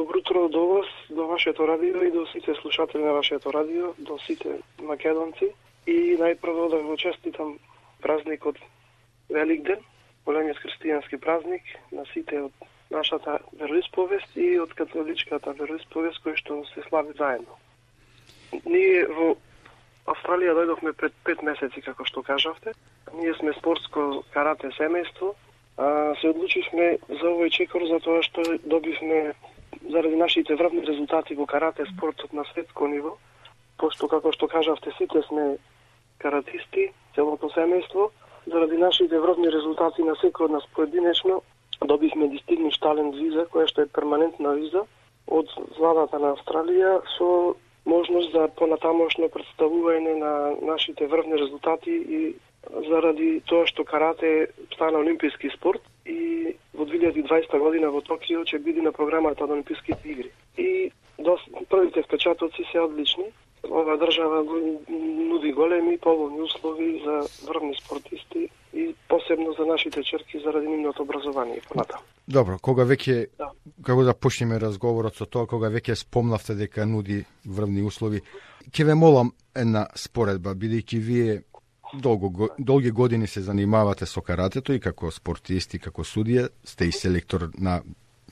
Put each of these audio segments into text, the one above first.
Добро утро до вас, до вашето радио и до сите слушатели на вашето радио, до сите македонци. И најпрво да го честитам празникот Великден, големиот христијански празник на сите од нашата вероисповест и од католичката вероисповест кој што се слави заедно. Ние во Австралија дојдовме пред 5 месеци, како што кажавте. Ние сме спортско карате семејство. Се одлучивме за овој чекор затоа што добивме заради нашите врвни резултати во карате спортот на светско ниво, пошто како што кажавте сите сме каратисти, целото семејство, заради нашите врвни резултати на секој од нас поединечно добивме Distinguished Talent виза, која што е перманентна виза од владата на Австралија со можност за понатамошно представување на нашите врвни резултати и заради тоа што карате стана олимписки спорт и во 2020 година во Токио ќе биде на програмата од Олимписките игри. И првите впечатоци се одлични. Ова држава нуди големи поволни услови за врвни спортисти и посебно за нашите черки заради нивното образование понатаму. Добро, кога веќе како да почнеме разговорот со тоа, кога веќе спомнавте дека нуди врвни услови, ќе ве молам една споредба, бидејќи вие долги години се занимавате со каратето и како спортист и како судија, сте и селектор на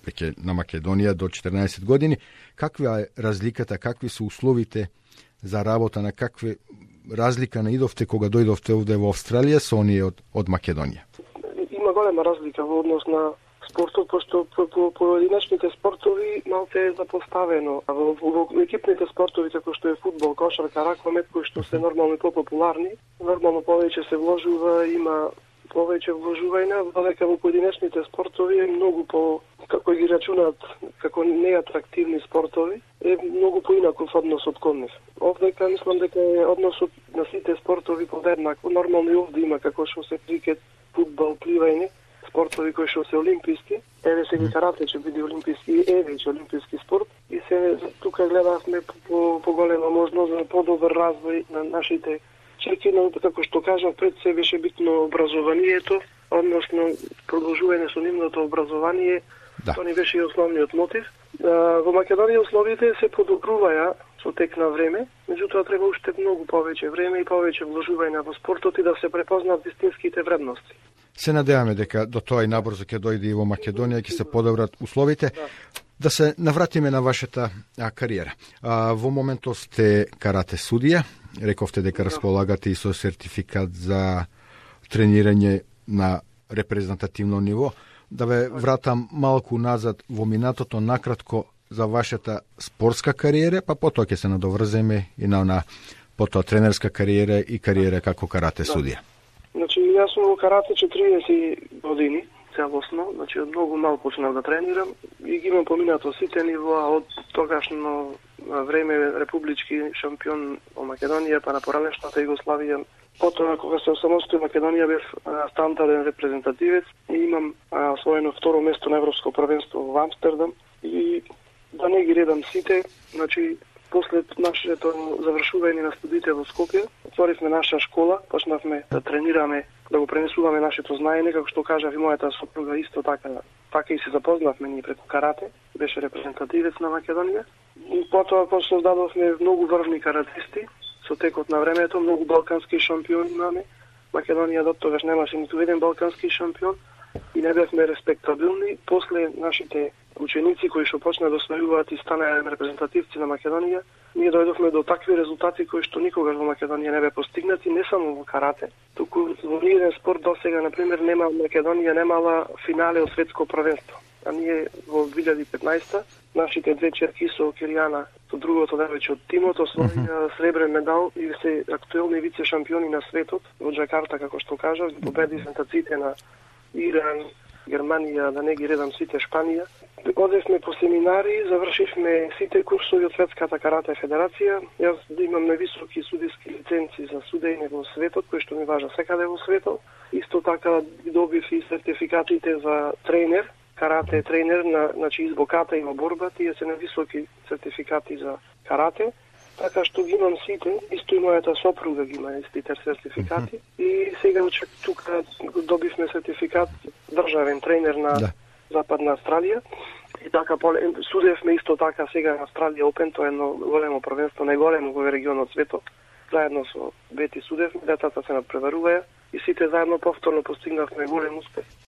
Македонија до 14 години. Каква е разликата, какви се условите за работа, на какви разлика наидовте кога дојдовте овде во Австралија со оние од Македонија? Има голема разлика во однос на спортот, пошто по поединечните спортови малце е запоставено, а во екипните спортови како што е фудбал, кошарка, ракомет, кои што се нормално популарни, нормално повеќе се вложува, има повеќе вложување, додека во поединечните спортови е многу по, како ги рачунаат, како неатрактивни спортови, е многу поинаков односот кон нив. Овдека мислам дека е односот на сите спортови подеднакво. Нормално и овде има како што се крикет, фудбал, пливање, спортови кои што се олимписки. Еве сега карате ќе биде олимписки, веќе олимписки спорт и се тука гледавме по голема можност за подобар развој на нашите черки, но како што кажав, пред се беше битно образованието, односно продолжување со нивното образование. Тоа ни беше и основниот мотив. Во Македонија условите се подобруваја со тек на време, меѓутоа треба уште многу повеќе време и повеќе вложување во спортот и да се препознаат вистинските вредности. Се надеваме дека до тоа и набрзо ќе дојде и во Македонија, ќе се подобрат условите. Да се навратиме на вашата кариера. Во моментот сте карате судија, рековте дека располагате и со сертификат за тренирање на репрезентативно ниво. Да ве вратам малку назад во минатото, накратко за вашата спортска кариера, па потоа ќе се надоврземе и на потоа тренерска кариера и кариера како карате судија. Значи, јас сум во карате 40 години, целосно, значи од многу мал почнав да тренирам и ги имам поминато сите нивоа од тогашно време републички шампион во Македонија, па на поранешната Југославија. Потоа, кога се осамостои Македонија, бев стандарден репрезентативец и имам освоено второ место на Европско првенство во Амстердам и да не ги редам сите, значи после нашето завршување на студиите во Скопје, отворивме наша школа, почнавме да тренираме, да го пренесуваме нашето знаење, како што кажав и мојата сопруга исто така и се запознавме ние преку карате, беше репрезентативец на Македонија. И потоа кога создадовме многу врвни каратисти, со текот на времето многу балкански шампиони имаме. Македонија до тогаш немаше ниту еден балкански шампион и не бевме респектабилни. После нашите ученици кои што почна да освојуваат и станаа репрезентативци на Македонија, ние дојдовме до такви резултати кои што никогаш во Македонија не бе постигнати, не само во карате, туку во ниеден спорт досега, например, Македонија немала финале од светско првенство. А ние во 2015 нашите две черки со Киријана, со другото девојче од тимот, освоија сребрен медал и се актуелни вице шампиони на светот во Џакарта, како што кажав, победи репрезентациите на Иран, Германија, да не ги редам сите, Шпанија. Одевме по семинари, завршивме сите курсови од Светската карате федерација. Јас имам највисоки судиски лиценци за судење во светот, кои што ми важа секаде во светот. Исто така добив и сертификатите за тренер, карате тренер, значи избоката и во борба, тие се највисоки сертификати за карате. Така што ги имам сите, исто и мојата сопруга ги има истите сертификати. И сега тука добивме сертификат државен тренер на Западна Австралија. И така судевме исто така сега на Австралија Опен, тоа е едно големо првенство, најголемо во регионот светот. Заедно со Бети судевме, децата се надпреваруваја и сите заедно повторно постигнавме голем успех.